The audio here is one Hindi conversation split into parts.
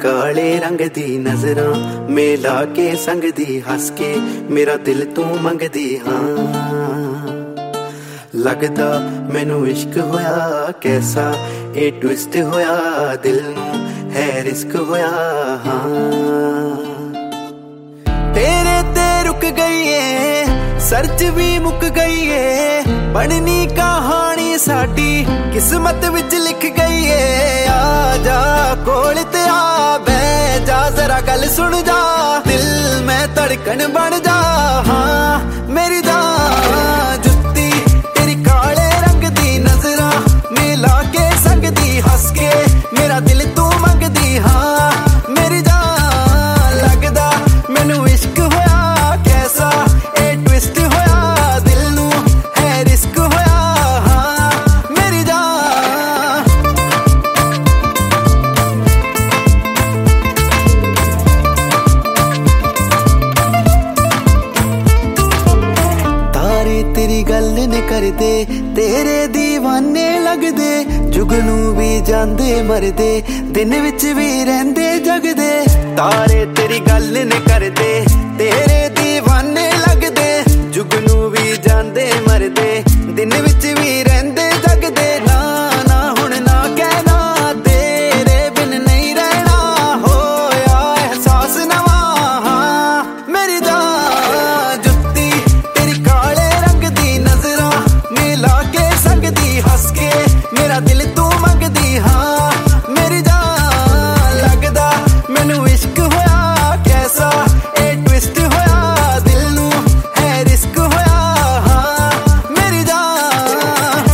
काले रंग दी नजरां मिला के संगदी हस के मेरा दिल तू मंगदी हाँ लगदा मैनू इश्क होया कैसा ए ट्विस्ट होया दिल नू है रिस्क होया हाँ तेरे ते रुक गई है सर्च भी मुक गई है बननी कहानी साडी किस्मत विच लिख गई है आ जा कोल ते आ बैठ जा जरा गल सुन जा दिल में धड़कन बन जा हाँ मेरी जान जुत्ती तेरी काले रंग दी नजरां मिला के संगदी हस के मेरा दिल तू मंगदी हाँ मेरी जान लगदा मैनू इश्क होया कैसा ए ट्विस्ट होया दिल नू है रिस्क होया हाँ मेरी जान तारे तेरी गल ने करदे तेरे दीवाने लगदे जुगनू भी जांदे मरदे दिन विच भी रहिंदे जगदे तारे तेरी गल ने करदे तेरे दीवाने लगदे जुगनू भी जांदे मरदे दिन विच भी रहिंदे जगदे ना ना हुण ना कहना तेरे बिन नहीं रहना होया एहसास नवा हाँ मेरी जान जुत्ती तेरी काले रंग दी नजरां मिला के संगदी हस के मेरा दिल तू मंगदी हाँ मेरी जान लगदा मैनू इश्क होया कैसा ए ट्विस्ट होया दिल नू है रिस्क होया हाँ मेरी जान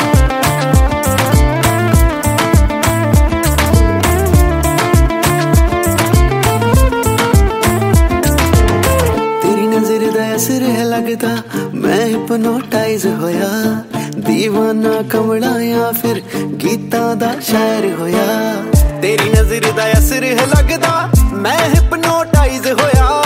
तेरी नजर दा असर है लगदा मैं हिप्नोटाइज होया दीवाना कमला या फिर गीतां दा शायर होया तेरी नजर दा असर है लगदा मैं हिप्नोटाइज होया